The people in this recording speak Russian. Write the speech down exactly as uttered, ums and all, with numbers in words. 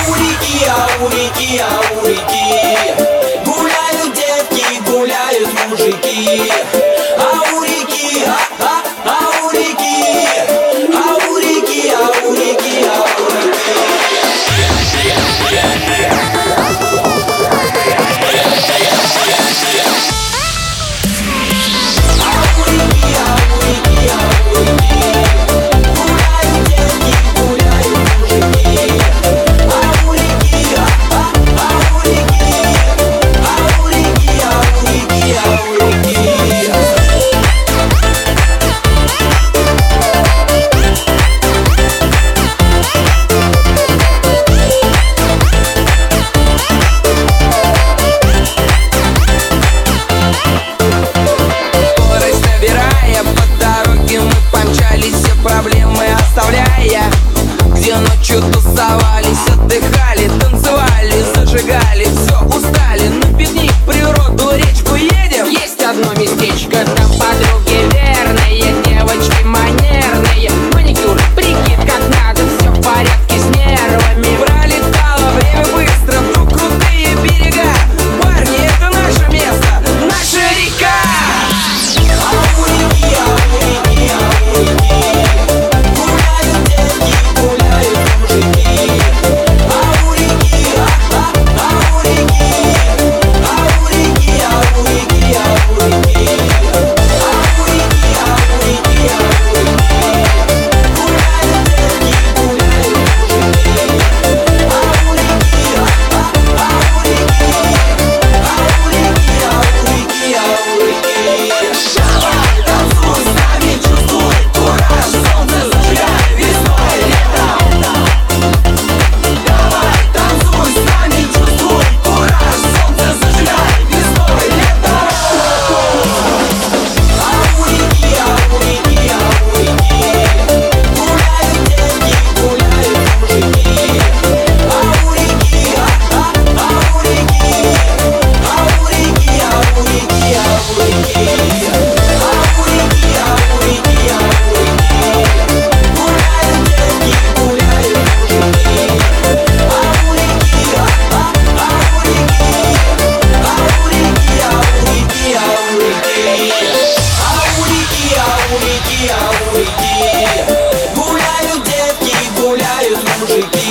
у реки, а у реки, а у реки гуляют девки, гуляют мужики. А у реки, а, а, а у реки, а у реки, а у реки, а у где ночью тусовались, отдыхали, танцевали, зажигали, все устали. На пикник, природу, речку едем. Есть одно местечко, там подруги верные, девочки манерные, маникюр, прикид как надо, все в порядке с нервами. Пролетало время быстро, вдруг крутые берега. Парни, это наше место, наша река. А у реки, а у реки, а у реки гуляют девки, гуляют мужики. А у реки, а, а, а у реки, а у реки, а у реки, а у реки, а у реки, а у реки, а у реки гуляют девки, гуляют мужики. А у реки, а, а, а у реки, а у реки, а у реки, а у реки. Давай танцуй с нами, чувствуй кураж, солнце зажигай весной, летом. Давай танцуй с нами, чувствуй кураж, солнце зажигай весной, летом. А у реки, а у реки, а у реки гуляют девки, гуляют мужики. А у реки, а, а, а у реки, а у реки, а у реки, а у реки. Гуляют девки, гуляют мужики.